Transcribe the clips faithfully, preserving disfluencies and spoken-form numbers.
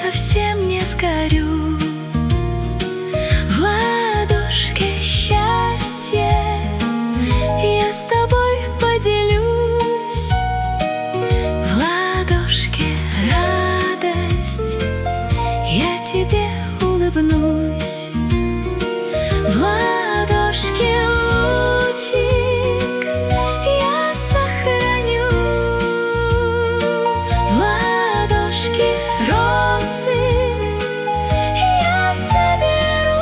совсем не сгорю. В ладошке счастье я с тобой поделюсь, в ладошке радость я тебе улыбнусь, в ладошке лучик я сохраню, в ладошке росы я соберу.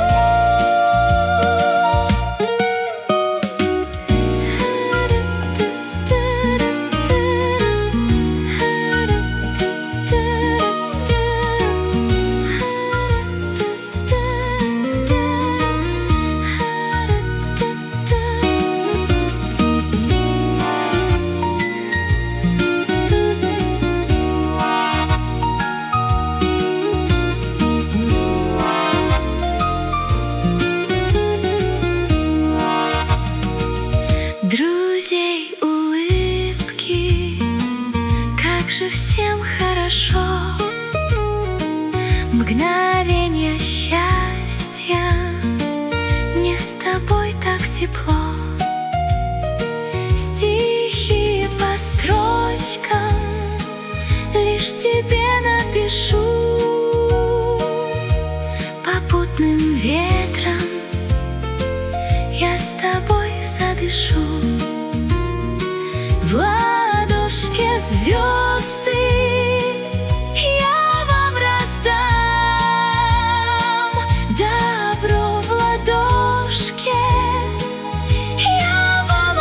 Друзей улыбки, как же всем хорошо, мгновенье счастья, мне с тобой так тепло. Стихи по строчкам лишь тебе напишу, попутным ветром я с тобой задышу. В ладошке звезды я вам раздам, добро в ладошке я вам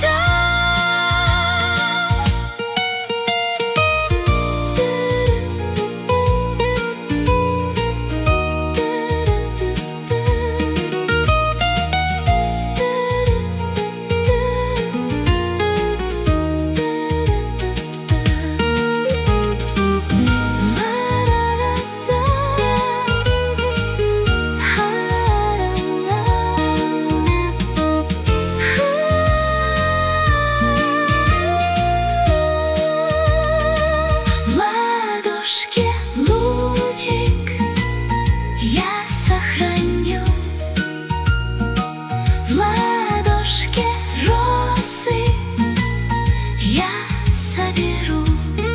соберу,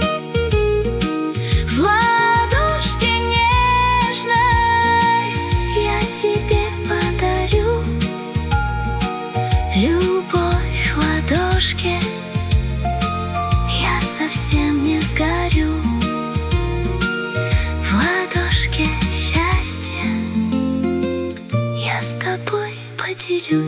в ладошке нежность я тебе подарю, любовь в ладошке я совсем не сгорю, в ладошке счастье я с тобой поделюсь.